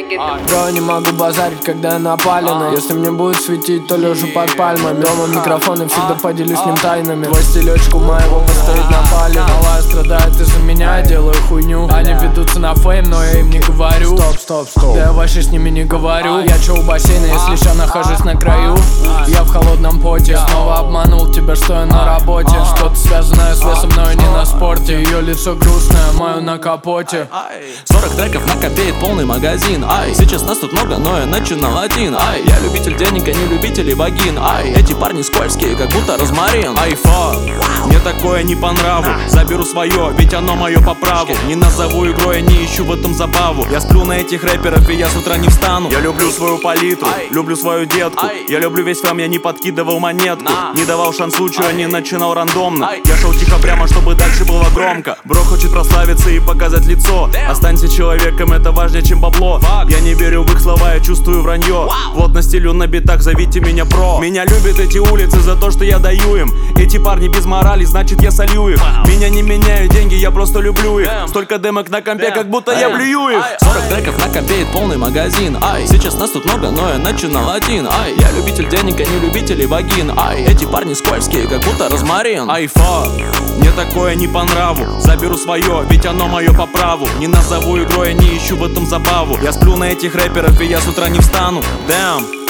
Бро, не могу базарить, когда я напаленный. Если мне будет светить, то лежу под пальмами. Дома микрофон и всегда поделюсь с ним тайнами. Твой стилечку моего поставить на палец. Малая страдает из-за меня, я делаю хуйню. Они ведутся на фейм, но я им не говорю. Стоп. Да я вообще с ними не говорю. Я чё у бассейна, если ща нахожусь на краю. Я в холодном поте. Снова обманул тебя, что я на работе. Что-то связанное с весом, но и не на спорте. Ее лицо грустное, мое на капоте. 40 треков накопеет полный магазин. Ай, сейчас нас тут много, но я начинал один. Ай, я любитель денег, а не любитель вагин. Ай, эти парни скользкие, как будто розмарин. Ай, фак, мне такое не по нраву. Заберу свое, ведь оно мое по праву. Не назову игрой, я не ищу в этом забаву. Я сплю на этих рэперов, и я с утра не встану. Я люблю свою палитру, люблю свою детку. Я люблю весь фам, я не подкидывал монетку. Не давал шанс случаю, не начинал рандомно. Я шел тихо прямо, чтобы дальше было громко. Бро хочет прославиться и показать лицо. Останься человеком, это важнее, чем бабло. Я не верю в их слова, я чувствую вранье. Вот на стилю на битах, зовите меня про. Меня любят эти улицы за то, что я даю им. Эти парни без морали, значит я солью их. Меня не меняют деньги, я просто люблю их. Столько демок на компе, как будто я блюю их. 40 треков накопеет полный магазин. Ай, сейчас нас тут много, но я начинал один. Ай, я любитель денег, а не любитель вагин. Ай, эти парни скользкие, как будто розмарин. Ай, фак, мне такое не по нраву. Заберу свое, ведь оно мое по праву. Не назову игрой, я не ищу в этом забаву. Я сплю на этих рэперов, и я с утра не встану. Damn.